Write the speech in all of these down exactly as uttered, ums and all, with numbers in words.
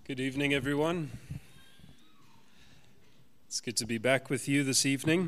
Good evening, everyone. It's good to be back with you this evening.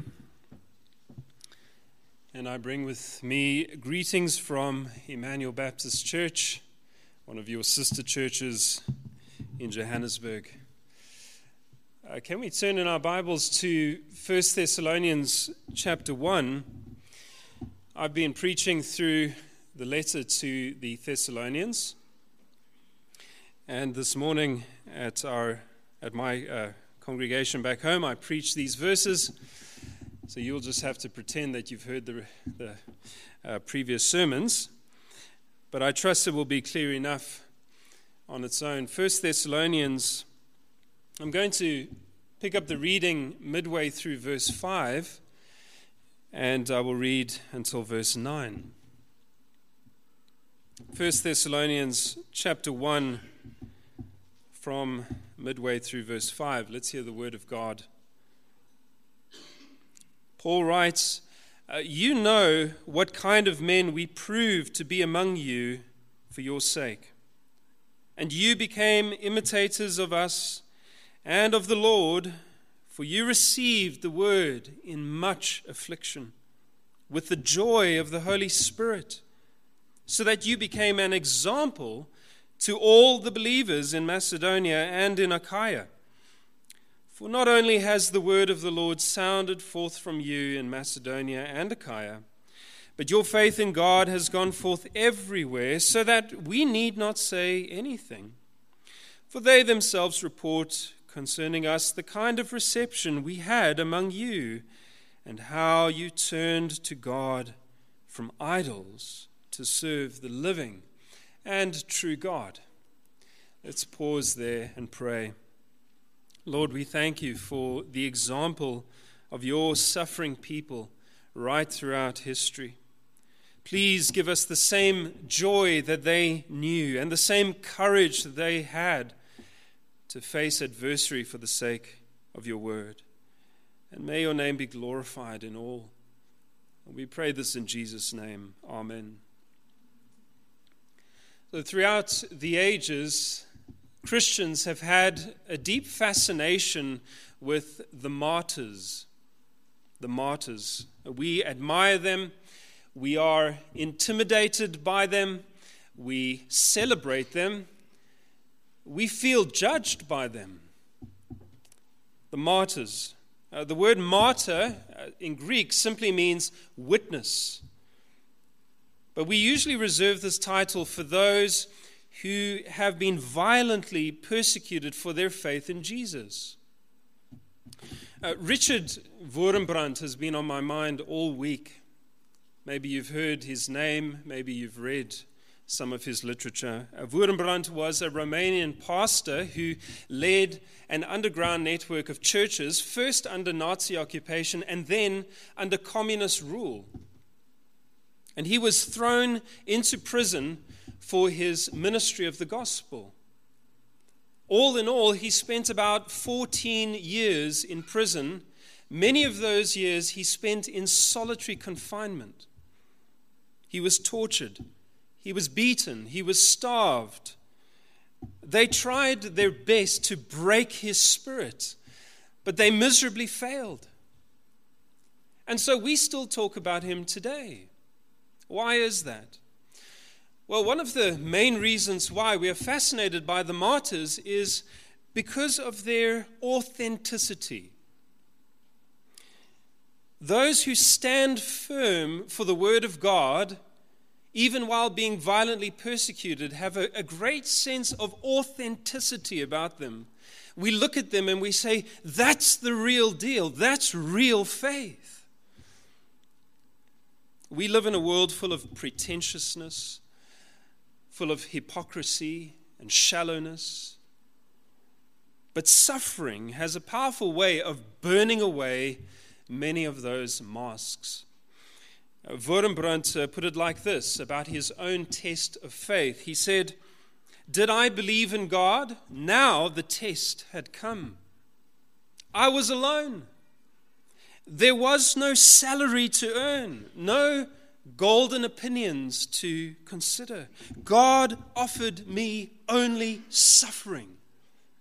And I bring with me greetings from Emmanuel Baptist Church, one of your sister churches in Johannesburg. Uh, can we turn in our Bibles to First Thessalonians chapter one? I've been preaching through the letter to the Thessalonians. And this morning at our at my uh, congregation back home, I preached these verses. So you'll just have to pretend that you've heard the, the uh, previous sermons. But I trust it will be clear enough on its own. First Thessalonians, I'm going to pick up the reading midway through verse five, and I will read until verse nine. First Thessalonians chapter one, from midway through verse five. Let's hear the word of God. Paul writes, uh, You know what kind of men we proved to be among you for your sake. And you became imitators of us and of the Lord, for you received the word in much affliction, with the joy of the Holy Spirit, so that you became an example to all the believers in Macedonia and in Achaia. For not only has the word of the Lord sounded forth from you in Macedonia and Achaia, but your faith in God has gone forth everywhere, so that we need not say anything. For they themselves report concerning us the kind of reception we had among you, and how you turned to God from idols to serve the living and true God. Let's pause there and pray. Lord, we thank you for the example of your suffering people right throughout history. Please give us the same joy that they knew and the same courage that they had to face adversity for the sake of your word. And may your name be glorified in all. And we pray this in Jesus' name. Amen. So throughout the ages, Christians have had a deep fascination with the martyrs. The martyrs. We admire them. We are intimidated by them. We celebrate them. We feel judged by them. The martyrs. Uh, the word martyr uh, in Greek simply means witness. But we usually reserve this title for those who have been violently persecuted for their faith in Jesus. Uh, Richard Wurmbrand has been on my mind all week. Maybe you've heard his name, maybe you've read some of his literature. Uh, Wurmbrand was a Romanian pastor who led an underground network of churches, first under Nazi occupation and then under communist rule. And he was thrown into prison for his ministry of the gospel. All in all, he spent about fourteen years in prison. Many of those years he spent in solitary confinement. He was tortured. He was beaten. He was starved. They tried their best to break his spirit, but they miserably failed. And so we still talk about him today. Why is that? Well, one of the main reasons why we are fascinated by the martyrs is because of their authenticity. Those who stand firm for the word of God, even while being violently persecuted, have a, a great sense of authenticity about them. We look at them and we say, that's the real deal. That's real faith. We live in a world full of pretentiousness, full of hypocrisy and shallowness. But suffering has a powerful way of burning away many of those masks. Wurmbrand uh, put it like this about his own test of faith. He said, "Did I believe in God? Now the test had come. I was alone. There was no salary to earn, no golden opinions to consider. God offered me only suffering.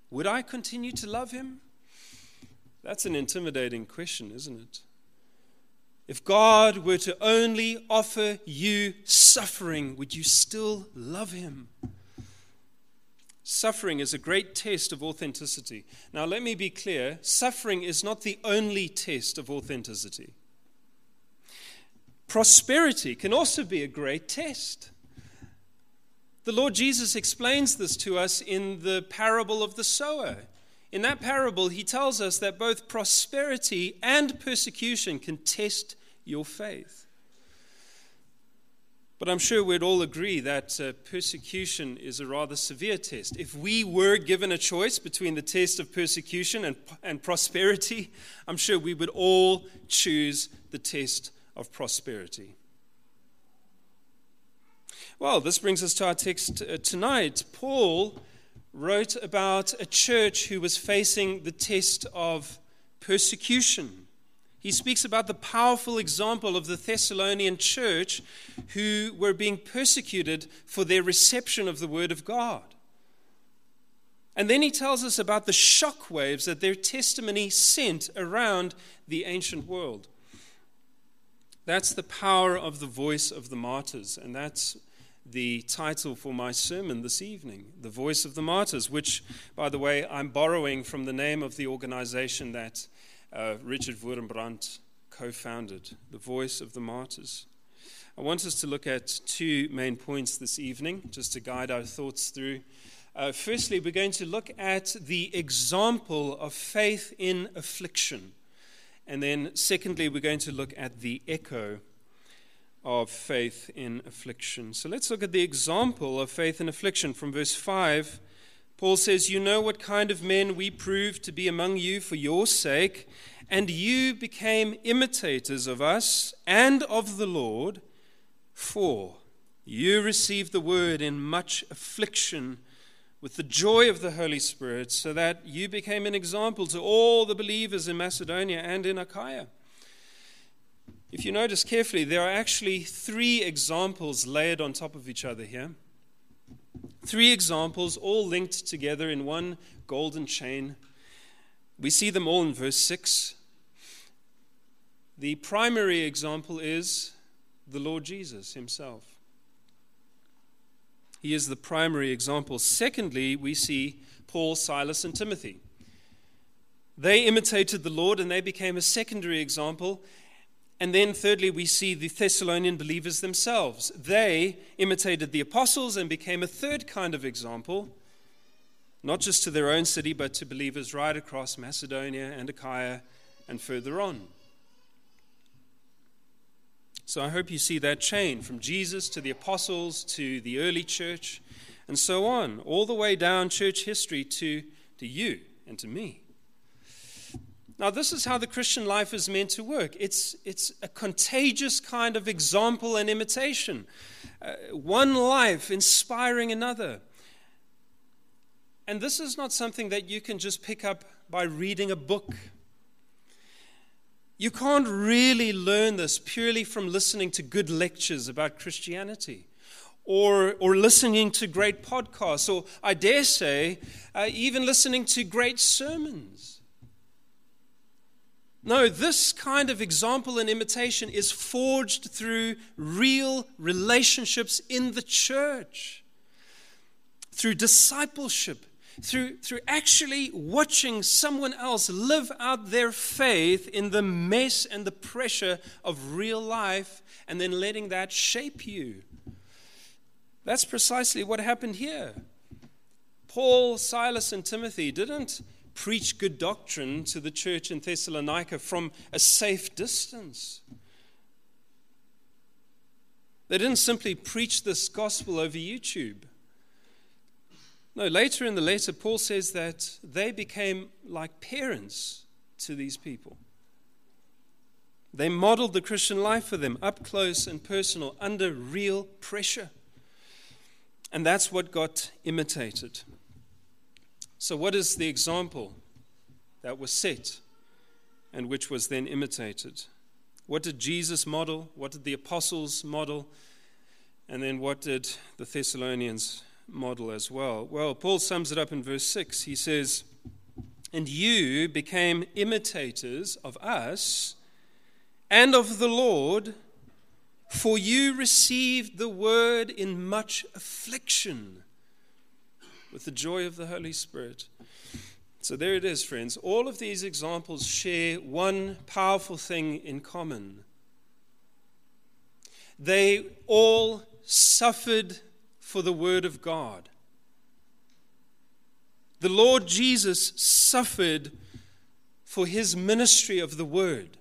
would I continue to love him? That's an intimidating question, isn't it? If God were to only offer you suffering, would you still love him? Suffering is a great test of authenticity. Now, let me be clear. Suffering is not the only test of authenticity. Prosperity can also be a great test. The Lord Jesus explains this to us in the parable of the sower. In that parable, he tells us that both prosperity and persecution can test your faith. But I'm sure we'd all agree that uh, persecution is a rather severe test. If we were given a choice between the test of persecution and, and prosperity, I'm sure we would all choose the test of prosperity. Well, this brings us to our text uh, tonight. Paul wrote about a church who was facing the test of persecution. He speaks about the powerful example of the Thessalonian church who were being persecuted for their reception of the Word of God. And then he tells us about the shockwaves that their testimony sent around the ancient world. That's the power of the voice of the martyrs, and that's the title for my sermon this evening, The Voice of the Martyrs, which, by the way, I'm borrowing from the name of the organization that uh, Richard Wurmbrandt co-founded, The Voice of the Martyrs. I want us to look at two main points this evening, just to guide our thoughts through. Uh, firstly, we're going to look at the example of faith in affliction. And then, secondly, we're going to look at the echo of faith in affliction. So let's look at the example of faith in affliction from verse five. Paul says, "You know what kind of men we proved to be among you for your sake, and you became imitators of us and of the Lord, for you received the word in much affliction with the joy of the Holy Spirit, so that you became an example to all the believers in Macedonia and in Achaia." If you notice carefully, there are actually three examples layered on top of each other here. Three examples all linked together in one golden chain. We see them all in verse six. The primary example is the Lord Jesus himself. He is the primary example. Secondly, we see Paul, Silas, and Timothy. They imitated the Lord and they became a secondary example. And then thirdly, we see the Thessalonian believers themselves. They imitated the apostles and became a third kind of example, not just to their own city, but to believers right across Macedonia and Achaia and further on. So I hope you see that chain from Jesus to the apostles to the early church and so on, all the way down church history to, to you and to me. Now, this is how the Christian life is meant to work. It's, it's a contagious kind of example and imitation. Uh, one life inspiring another. And this is not something that you can just pick up by reading a book. You can't really learn this purely from listening to good lectures about Christianity or, or listening to great podcasts, or I dare say, uh, even listening to great sermons. No, this kind of example and imitation is forged through real relationships in the church, through discipleship, through, through actually watching someone else live out their faith in the mess and the pressure of real life, and then letting that shape you. That's precisely what happened here. Paul, Silas, and Timothy didn't preach good doctrine to the church in Thessalonica from a safe distance. They didn't simply preach this gospel over YouTube. No, later in the letter, Paul says that they became like parents to these people. They modeled the Christian life for them, up close and personal, under real pressure. And that's what got imitated. So what is the example that was set and which was then imitated? What did Jesus model? What did the apostles model? And then what did the Thessalonians model as well? Well, Paul sums it up in verse six. He says, "And you became imitators of us and of the Lord, for you received the word in much affliction with the joy of the Holy Spirit." So there it is, friends. All of these examples share one powerful thing in common. They all suffered for the word of God. The Lord Jesus suffered for his ministry of the word.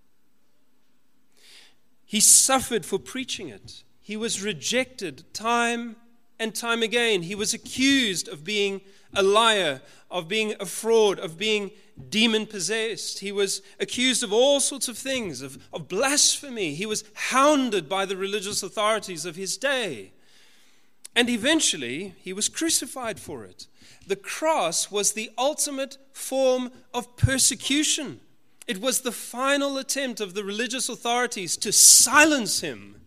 He suffered for preaching it. He was rejected time and time again. He was accused of being a liar, of being a fraud, of being demon-possessed. He was accused of all sorts of things, of, of blasphemy. He was hounded by the religious authorities of his day. And eventually, he was crucified for it. The cross was the ultimate form of persecution. It was the final attempt of the religious authorities to silence him.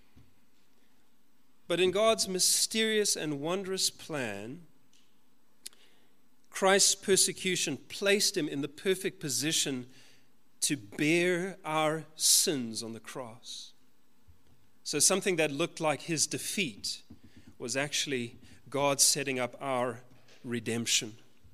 But in God's mysterious and wondrous plan, Christ's persecution placed him in the perfect position to bear our sins on the cross. So something that looked like his defeat was actually God setting up our redemption.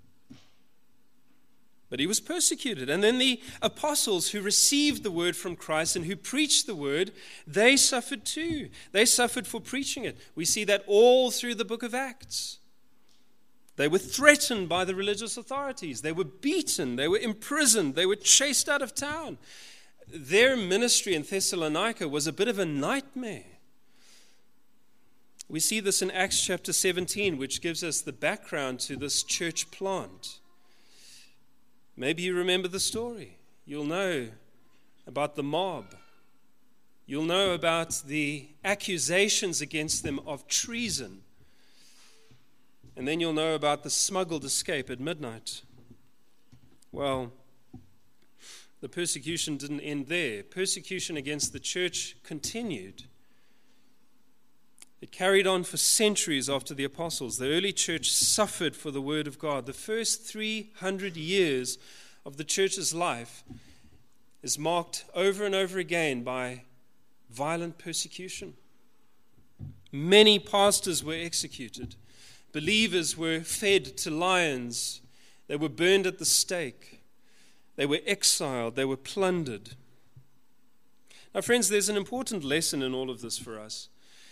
But he was persecuted. And then the apostles who received the word from Christ and who preached the word, they suffered too. They suffered for preaching it. We see that all through the book of Acts. They were threatened by the religious authorities. They were beaten. They were imprisoned. They were chased out of town. Their ministry in Thessalonica was a bit of a nightmare. We see this in Acts chapter seventeen, which gives us the background to this church plant. Maybe you remember the story. You'll know about the mob. You'll know about the accusations against them of treason. And then you'll know about the smuggled escape at midnight. Well, the persecution didn't end there. Persecution against the church continued. It carried on for centuries after the apostles. The early church suffered for the word of God. The first three hundred years of the church's life is marked over and over again by violent persecution. Many pastors were executed. Believers were fed to lions. They were burned at the stake. They were exiled. They were plundered. Now, friends, there's an important lesson in all of this for us.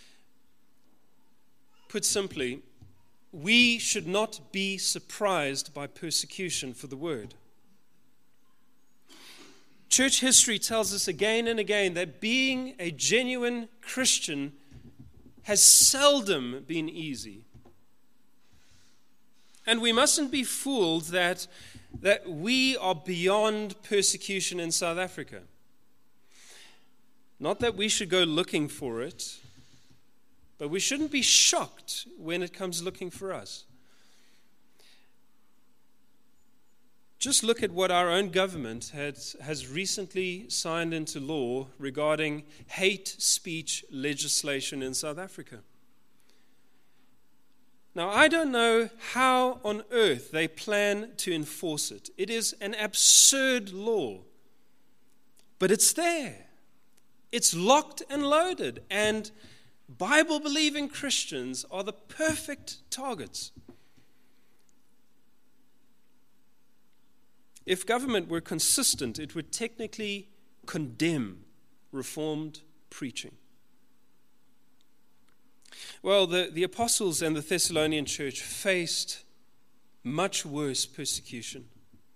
Put simply, we should not be surprised by persecution for the word. Church history tells us again and again that being a genuine Christian has seldom been easy. And we mustn't be fooled that, that we are beyond persecution in South Africa. Not that we should go looking for it, but we shouldn't be shocked when it comes looking for us. Just look at what our own government has, has recently signed into law regarding hate speech legislation in South Africa. Now, I don't know how on earth they plan to enforce it. It is an absurd law, but it's there. It's locked and loaded, and Bible-believing Christians are the perfect targets. If government were consistent, it would technically condemn Reformed preaching. Well, the, the apostles and the Thessalonian church faced much worse persecution.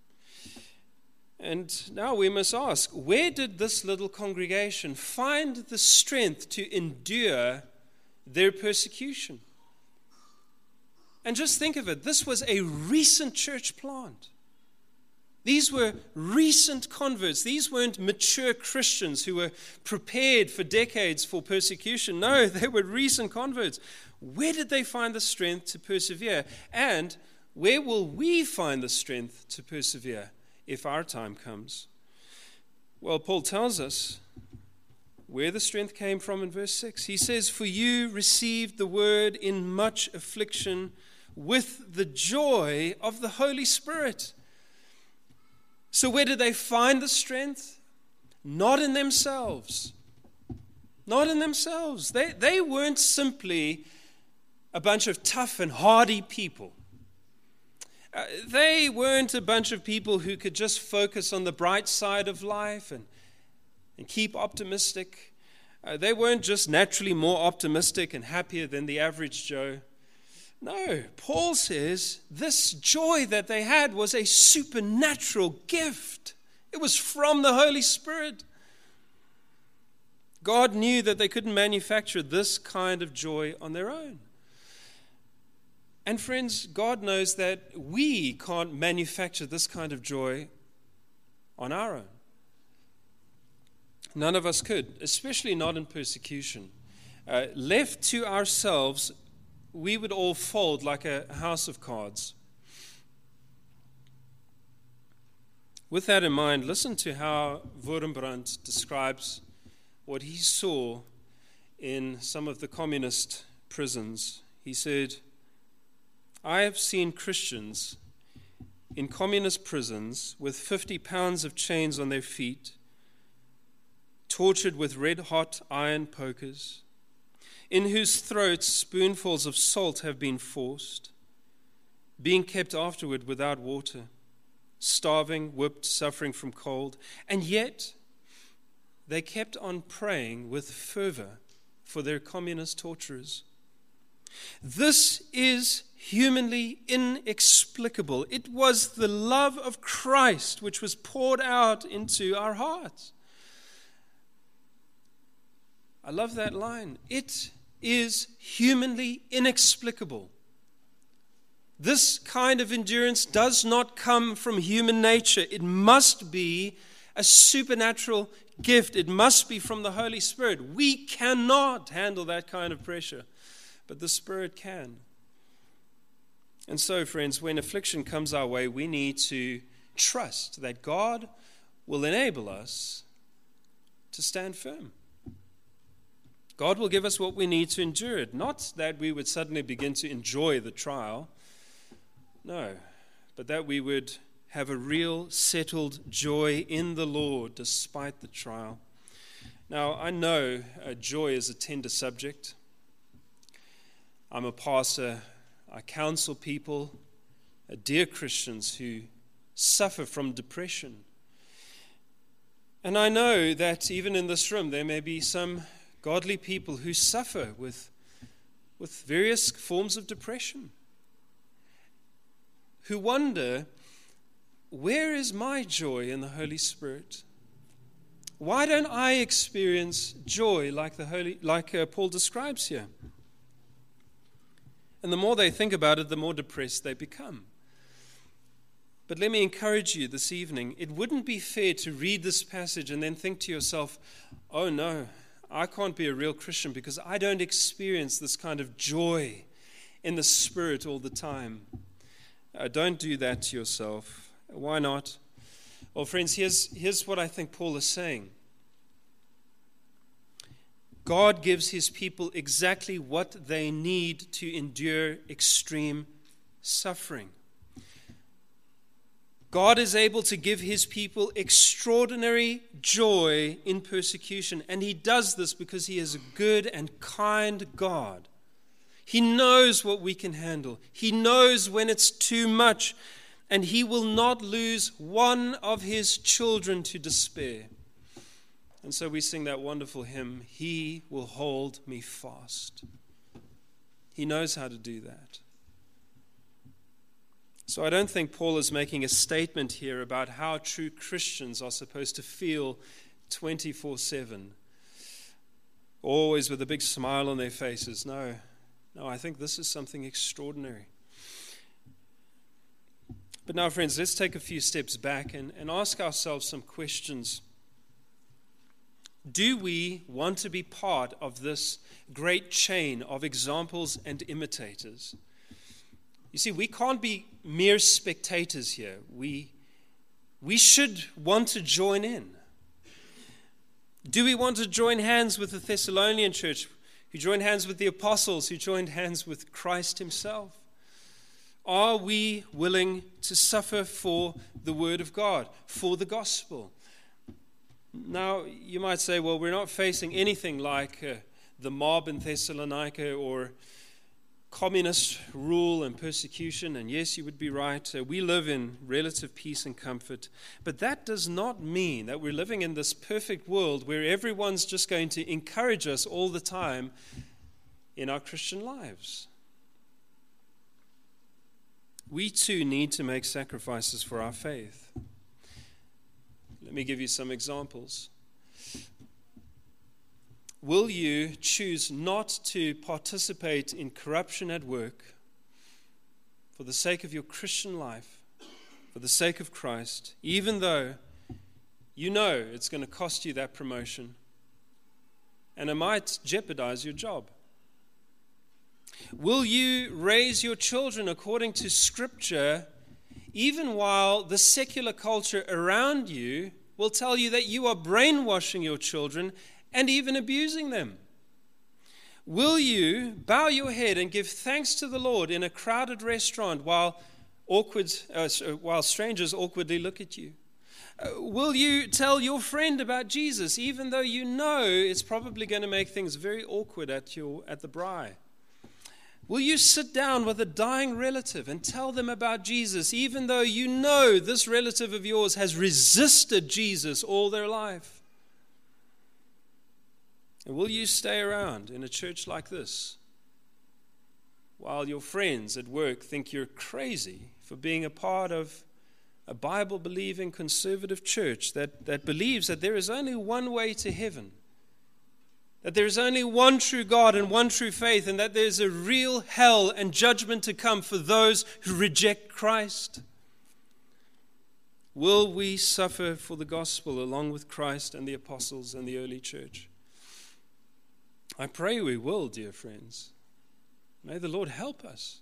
And now we must ask, where did this little congregation find the strength to endure their persecution? And just think of it, this was a recent church plant. These were recent converts. These weren't mature Christians who were prepared for decades for persecution. No, they were recent converts. Where did they find the strength to persevere? And where will we find the strength to persevere if our time comes? Well, Paul tells us where the strength came from in verse six. He says, "For you received the word in much affliction with the joy of the Holy Spirit." So where did they find the strength? Not in themselves. Not in themselves. They, they weren't simply a bunch of tough and hardy people. Uh, they weren't a bunch of people who could just focus on the bright side of life and, and keep optimistic. Uh, they weren't just naturally more optimistic and happier than the average Joe. No, Paul says this joy that they had was a supernatural gift. It was from the Holy Spirit. God knew that they couldn't manufacture this kind of joy on their own. And friends, God knows that we can't manufacture this kind of joy on our own. None of us could, especially not in persecution. Uh, left to ourselves, we would all fold like a house of cards. With that in mind, listen to how Wurmbrand describes what he saw in some of the communist prisons. He said, "I have seen Christians in communist prisons with fifty pounds of chains on their feet, tortured with red-hot iron pokers, in whose throats spoonfuls of salt have been forced, being kept afterward without water, starving, whipped, suffering from cold, and yet they kept on praying with fervor for their communist torturers. This is humanly inexplicable. It was the love of Christ which was poured out into our hearts." I love that line. It is humanly inexplicable. This kind of endurance does not come from human nature. It must be a supernatural gift. It must be from the Holy Spirit. We cannot handle that kind of pressure, but the Spirit can. And so, friends, when affliction comes our way, we need to trust that God will enable us to stand firm. God will give us what we need to endure it. Not that we would suddenly begin to enjoy the trial. No, but that we would have a real settled joy in the Lord despite the trial. Now, I know uh, joy is a tender subject. I'm a pastor. I counsel people, uh, dear Christians, who suffer from depression. And I know that even in this room there may be some godly people who suffer with, with various forms of depression, who wonder, where is my joy in the Holy Spirit? Why don't I experience joy like the Holy, like uh, Paul describes here? And the more they think about it, the more depressed they become. But let me encourage you this evening, it wouldn't be fair to read this passage and then think to yourself, oh no, I can't be a real Christian because I don't experience this kind of joy in the Spirit all the time. Uh, don't do that to yourself. Why not? Well, friends, here's, here's what I think Paul is saying. God gives his people exactly what they need to endure extreme suffering. God is able to give his people extraordinary joy in persecution, and he does this because he is a good and kind God. He knows what we can handle. He knows when it's too much, and he will not lose one of his children to despair. And so we sing that wonderful hymn, "He will hold me fast." He knows how to do that. So I don't think Paul is making a statement here about how true Christians are supposed to feel twenty-four seven, always with a big smile on their faces. No, no, I think this is something extraordinary. But now, friends, let's take a few steps back and, and ask ourselves some questions. Do we want to be part of this great chain of examples and imitators? You see, we can't be mere spectators here. We, we should want to join in. Do we want to join hands with the Thessalonian church, who joined hands with the apostles, who joined hands with Christ himself? Are we willing to suffer for the word of God, for the gospel? Now, you might say, well, we're not facing anything like uh, the mob in Thessalonica or communist rule and persecution, and yes, you would be right. Uh, we live in relative peace and comfort, but that does not mean that we're living in this perfect world where everyone's just going to encourage us all the time in our Christian lives. We too need to make sacrifices for our faith. Let me give you some examples. Will you choose not to participate in corruption at work for the sake of your Christian life, for the sake of Christ, even though you know it's going to cost you that promotion and it might jeopardize your job? Will you raise your children according to Scripture, even while the secular culture around you will tell you that you are brainwashing your children and even abusing them? Will you bow your head and give thanks to the Lord in a crowded restaurant while awkward, uh, while strangers awkwardly look at you? Uh, will you tell your friend about Jesus, even though you know it's probably going to make things very awkward at your at the braai? Will you sit down with a dying relative and tell them about Jesus, even though you know this relative of yours has resisted Jesus all their life? And will you stay around in a church like this while your friends at work think you're crazy for being a part of a Bible-believing conservative church that, that believes that there is only one way to heaven, that there is only one true God and one true faith, and that there's a real hell and judgment to come for those who reject Christ? Will we suffer for the gospel along with Christ and the apostles and the early church? I pray we will, dear friends. May the Lord help us.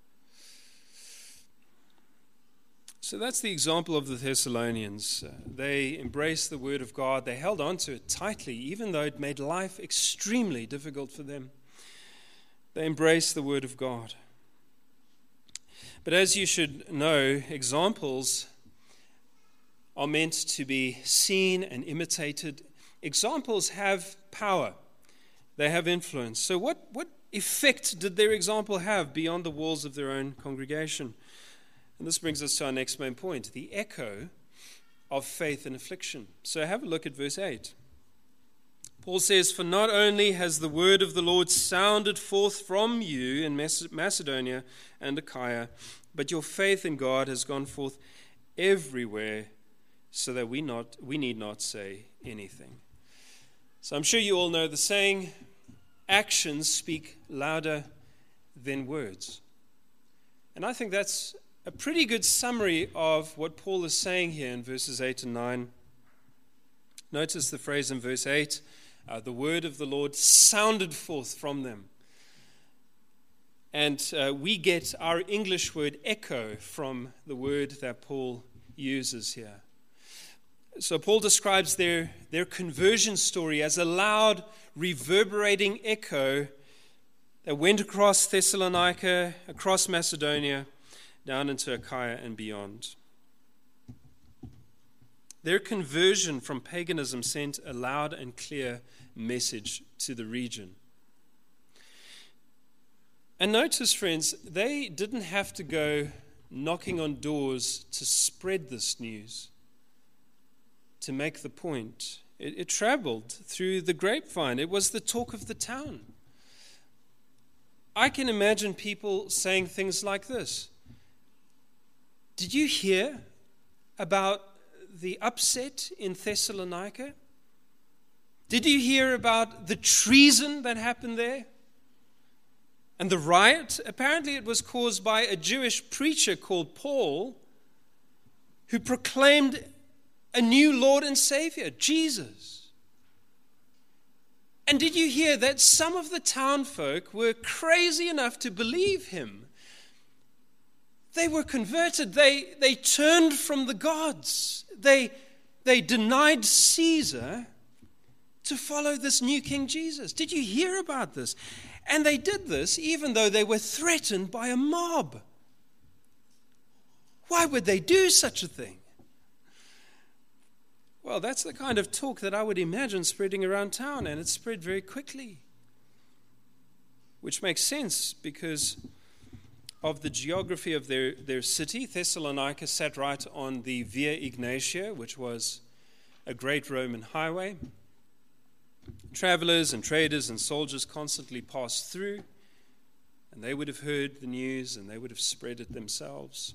So that's the example of the Thessalonians. Uh, they embraced the word of God. They held on to it tightly, even though it made life extremely difficult for them. They embraced the word of God. But as you should know, examples are meant to be seen and imitated. Examples have power. They have influence. So what, what effect did their example have beyond the walls of their own congregation? And this brings us to our next main point, the echo of faith in affliction. So have a look at verse eight. Paul says, "For not only has the word of the Lord sounded forth from you in Macedonia and Achaia, but your faith in God has gone forth everywhere, so that we not we need not say anything." So I'm sure you all know the saying, actions speak louder than words. And I think that's a pretty good summary of what Paul is saying here in verses eight and nine. Notice the phrase in verse eight, uh, the word of the Lord sounded forth from them. And uh, we get our English word echo from the word that Paul uses here. So Paul describes their, their conversion story as a loud, reverberating echo that went across Thessalonica, across Macedonia, down into Achaia and beyond. Their conversion from paganism sent a loud and clear message to the region. And notice, friends, they didn't have to go knocking on doors to spread this news, to make the point. It, it traveled through the grapevine. It was the talk of the town. I can imagine people saying things like this. Did you hear about the upset in Thessalonica? Did you hear about the treason that happened there? And the riot? Apparently it was caused by a Jewish preacher called Paul, who proclaimed a new Lord and Savior, Jesus. And did you hear that some of the townfolk were crazy enough to believe him? They were converted. They, they turned from the gods. They, they denied Caesar to follow this new King Jesus. Did you hear about this? And they did this even though they were threatened by a mob. Why would they do such a thing? Well, that's the kind of talk that I would imagine spreading around town, and it spread very quickly. Which makes sense because of the geography of their, their city. Thessalonica sat right on the Via Egnatia, which was a great Roman highway. Travelers and traders and soldiers constantly passed through, and they would have heard the news and they would have spread it themselves.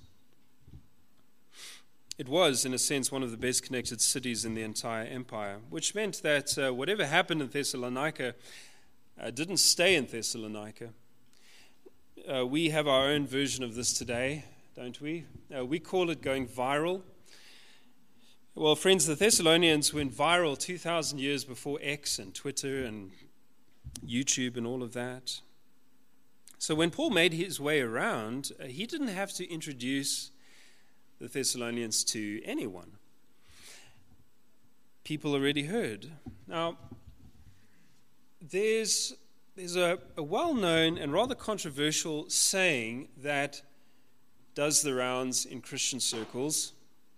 It was, in a sense, one of the best connected cities in the entire empire, which meant that uh, whatever happened in Thessalonica uh, didn't stay in Thessalonica. Uh, we have our own version of this today, don't we? Uh, we call it going viral. Well, friends, the Thessalonians went viral two thousand years before X and Twitter and YouTube and all of that. So when Paul made his way around, uh, he didn't have to introduce the Thessalonians to anyone. People already heard. Now, there's, there's a, a well-known and rather controversial saying that does the rounds in Christian circles.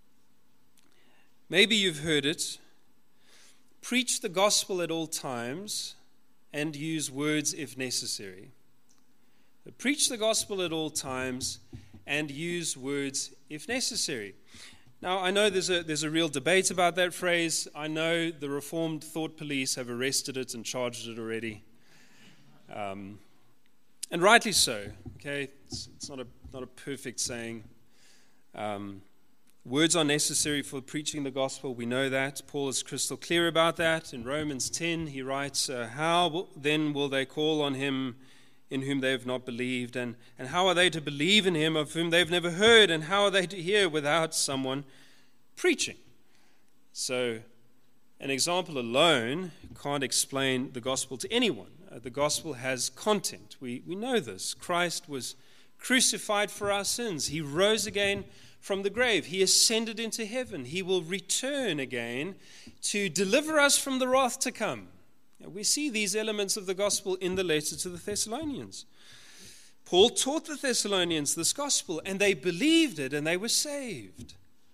Maybe you've heard it. Preach the gospel at all times and use words if necessary. Preach the gospel at all times and use words if necessary. Now, I know there's a there's a real debate about that phrase. I know the Reformed Thought Police have arrested it and charged it already. Um, and rightly so, okay? It's, it's not a not a perfect saying. Um, words are necessary for preaching the gospel. We know that. Paul is crystal clear about that. In Romans ten, he writes, uh, how then will they call on him in whom they have not believed? And, and how are they to believe in him of whom they've never heard? And how are they to hear without someone preaching? So an example alone can't explain the gospel to anyone. Uh, the gospel has content. We, we know this. Christ was crucified for our sins. He rose again from the grave. He ascended into heaven. He will return again to deliver us from the wrath to come. We see these elements of the gospel in the letter to the Thessalonians. Paul taught the Thessalonians this gospel, and they believed it, and they were saved.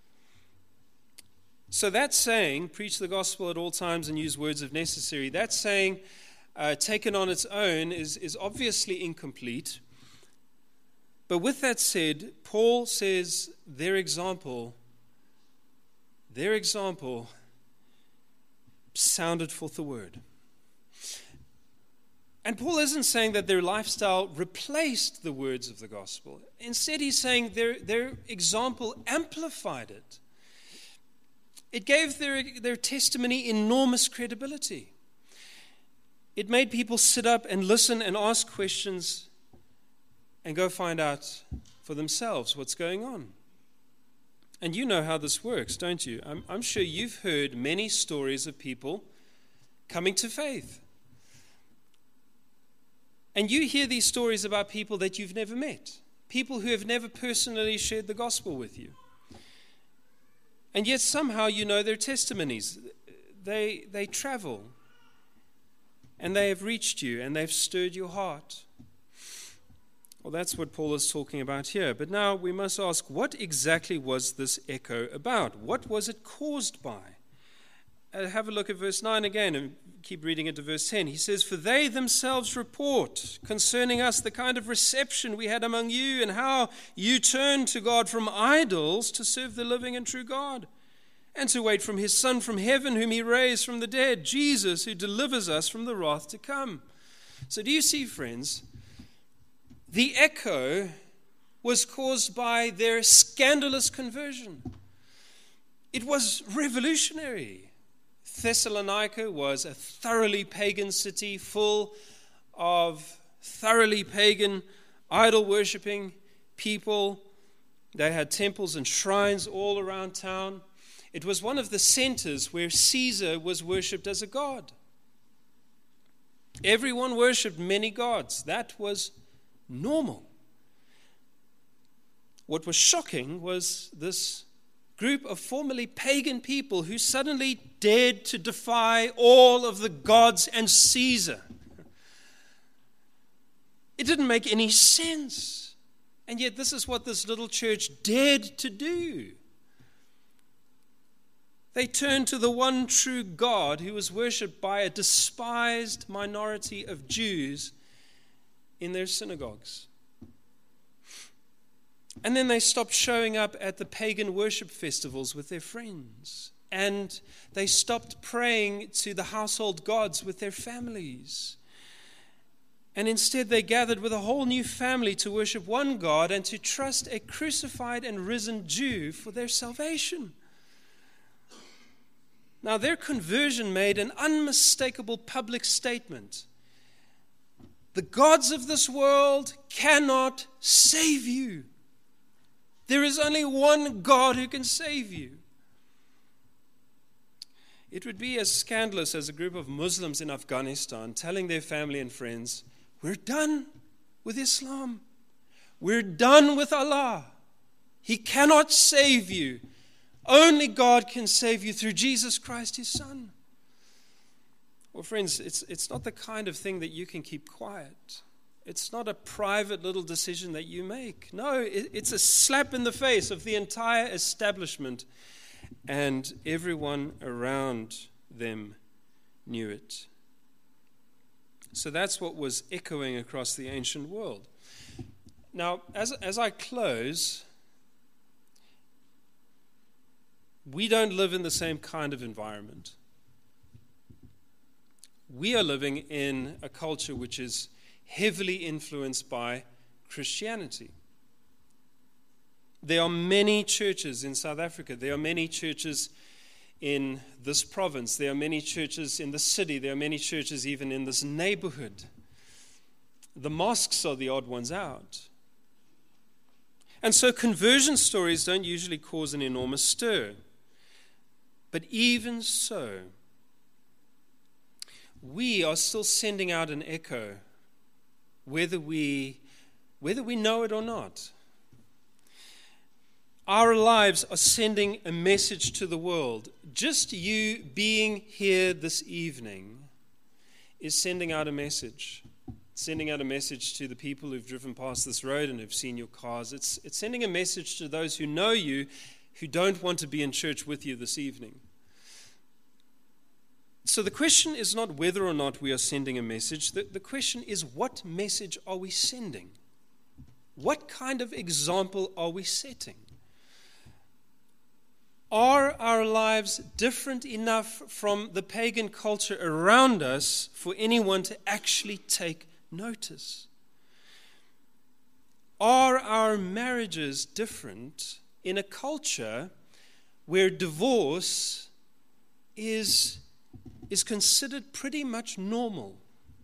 So that saying, preach the gospel at all times and use words if necessary, that saying, uh, taken on its own, is, is obviously incomplete. But with that said, Paul says their example, their example sounded forth the word. And Paul isn't saying that their lifestyle replaced the words of the gospel. Instead, he's saying their, their example amplified it. It gave their, their testimony enormous credibility. It made people sit up and listen and ask questions and go find out for themselves what's going on. And you know how this works, don't you? I'm, I'm sure you've heard many stories of people coming to faith. And you hear these stories about people that you've never met, people who have never personally shared the gospel with you. And yet somehow you know their testimonies. They, they travel, and they have reached you, and they've stirred your heart. Well, that's what Paul is talking about here. But now we must ask, what exactly was this echo about? What was it caused by? Uh, have a look at verse nine again and keep reading it to verse ten. He says, for they themselves report concerning us the kind of reception we had among you and how you turned to God from idols to serve the living and true God and to wait from his Son from heaven whom he raised from the dead, Jesus, who delivers us from the wrath to come. So do you see, friends, the echo was caused by their scandalous conversion. It was revolutionary. Thessalonica was a thoroughly pagan city full of thoroughly pagan, idol-worshipping people. They had temples and shrines all around town. It was one of the centers where Caesar was worshipped as a god. Everyone worshipped many gods. That was normal. What was shocking was this group of formerly pagan people who suddenly dared to defy all of the gods and Caesar. It didn't make any sense. And yet this is what this little church dared to do. They turned to the one true God who was worshipped by a despised minority of Jews in their synagogues. And then they stopped showing up at the pagan worship festivals with their friends. And they stopped praying to the household gods with their families. And instead they gathered with a whole new family to worship one God and to trust a crucified and risen Jew for their salvation. Now their conversion made an unmistakable public statement. The gods of this world cannot save you. There is only one God who can save you. It would be as scandalous as a group of Muslims in Afghanistan telling their family and friends, we're done with Islam. We're done with Allah. He cannot save you. Only God can save you through Jesus Christ, His Son. Well, friends, it's, it's not the kind of thing that you can keep quiet. It's not a private little decision that you make. No, it, it's a slap in the face of the entire establishment, and everyone around them knew it. So that's what was echoing across the ancient world. Now, as, as I close, we don't live in the same kind of environment. We are living in a culture which is heavily influenced by Christianity. There are many churches in South Africa. There are many churches in this province. There are many churches in the city. There are many churches even in this neighborhood. The mosques are the odd ones out. And so conversion stories don't usually cause an enormous stir. But even so, we are still sending out an echo, whether we, whether we know it or not. Our lives are sending a message to the world. Just you being here this evening is sending out a message. Sending out a message to the people who've driven past this road and have seen your cars. It's, it's sending a message to those who know you, who don't want to be in church with you this evening. So the question is not whether or not we are sending a message. The, the question is, what message are we sending? What kind of example are we setting? Are our lives different enough from the pagan culture around us for anyone to actually take notice? Are our marriages different in a culture where divorce is is considered pretty much normal?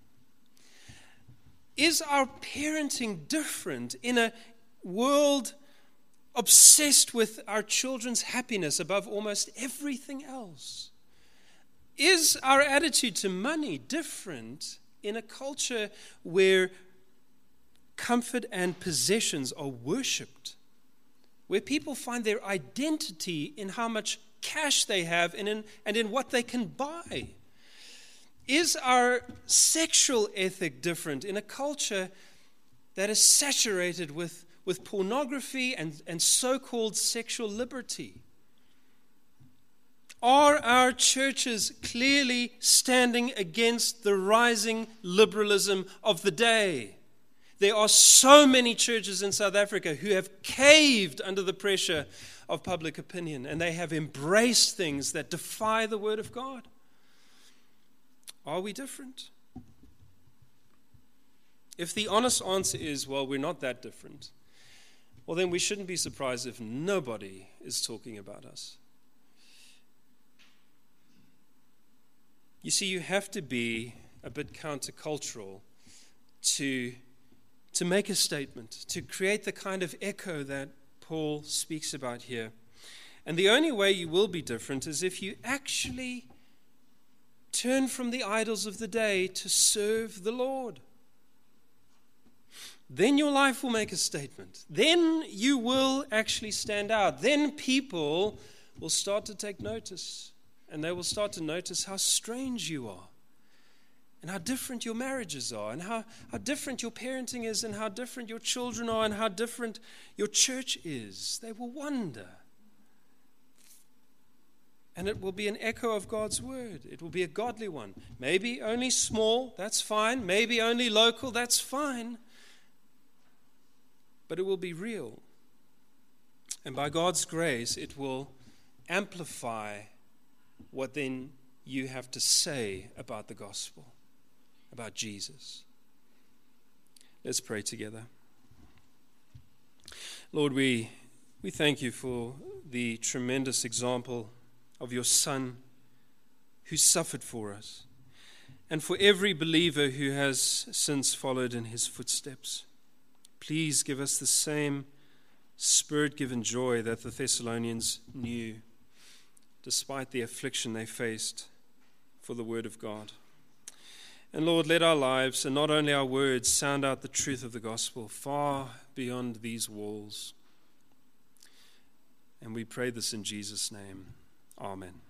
Is our parenting different in a world obsessed with our children's happiness above almost everything else? Is our attitude to money different in a culture where comfort and possessions are worshipped, where people find their identity in how much cash they have and in, and in what they can buy? Is our sexual ethic different in a culture that is saturated with, with pornography and, and so-called sexual liberty? Are our churches clearly standing against the rising liberalism of the day? There are so many churches in South Africa who have caved under the pressure of public opinion, and they have embraced things that defy the Word of God. Are we different? If the honest answer is, well, we're not that different, well, then we shouldn't be surprised if nobody is talking about us. You see, you have to be a bit countercultural to, to make a statement, to create the kind of echo that Paul speaks about here. And the only way you will be different is if you actually turn from the idols of the day to serve the Lord. Then your life will make a statement. Then you will actually stand out. Then people will start to take notice, and they will start to notice how strange you are, and how different your marriages are, and how, how different your parenting is, and how different your children are, and how different your church is. They will wonder. And it will be an echo of God's word. It will be a godly one. Maybe only small, that's fine. Maybe only local, that's fine. But it will be real. And by God's grace, it will amplify what then you have to say about the gospel, about Jesus. Let's pray together. Lord, we, we thank you for the tremendous example of your Son who suffered for us, and for every believer who has since followed in his footsteps. Please give us the same Spirit-given joy that the Thessalonians knew, despite the affliction they faced for the word of God. And Lord, let our lives, and not only our words, sound out the truth of the gospel far beyond these walls. And we pray this in Jesus' name. Amen.